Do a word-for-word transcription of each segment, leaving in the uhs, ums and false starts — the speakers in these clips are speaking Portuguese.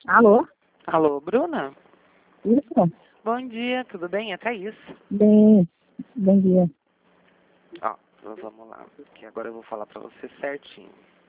Alô? Alô, Bruna? Isso? Bom dia, tudo bem? É Thaís. Bem, bom dia. Ó, então vamos lá, que agora eu vou falar pra você certinho.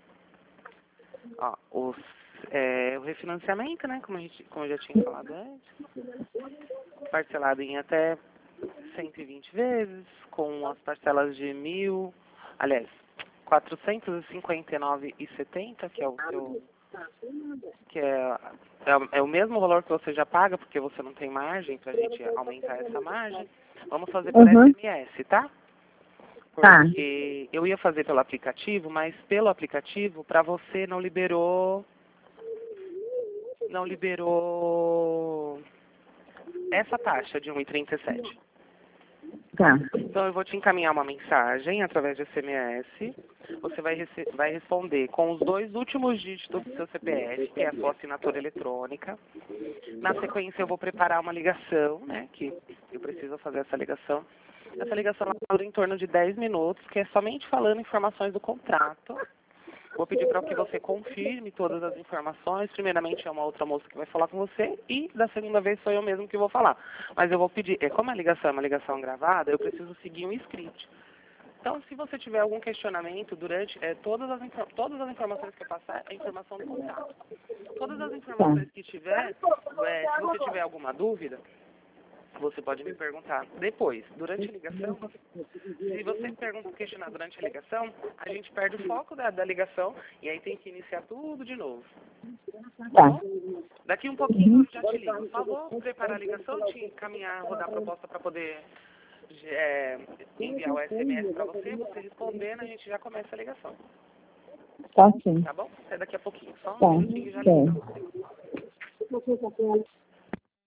Ó, os, é, o refinanciamento, né, como, a gente, como eu já tinha falado antes, parcelado em até cento e vinte vezes, com as parcelas de mil, aliás, quatrocentos e cinquenta e nove reais e setenta centavos, que é o seu, que é, é, o- é o mesmo valor que você já paga, porque você não tem margem pra gente aumentar essa margem. Vamos fazer por Uhum. S M S, tá? Tá. Porque eu ia fazer pelo aplicativo, mas pelo aplicativo, para você não liberou, não liberou essa taxa de um e trinta e sete. Tá. Então eu vou te encaminhar uma mensagem através de S M S. Você vai, rece- vai responder com os dois últimos dígitos do seu C P F, que é a sua assinatura eletrônica. Na sequência eu vou preparar uma ligação, né, que eu preciso fazer essa ligação. Essa ligação ela dura em torno de dez minutos, que é somente falando informações do contrato. Vou pedir para que você confirme todas as informações. Primeiramente é uma outra moça que vai falar com você e da segunda vez sou eu mesmo que vou falar. Mas eu vou pedir, é, como a ligação é uma ligação gravada, eu preciso seguir um script. Então, se você tiver algum questionamento durante, é, todas, as, infor- todas as informações que eu passar é a informação do contrato. Todas as Tá. informações que tiver, é, se você tiver alguma dúvida, você pode me perguntar depois, durante a ligação. Se você pergunta, questionar durante a ligação, a gente perde o foco da, da ligação e aí tem que iniciar tudo de novo. Tá Tá. bom? Daqui um pouquinho eu já te ligo. Só vou preparar a ligação, te encaminhar, rodar a proposta para poder é, enviar o S M S para você, você respondendo, a gente já começa a ligação. Tá sim. Tá bom? É daqui a pouquinho. Só Tá. um minutinho e já ligo para Tá. você.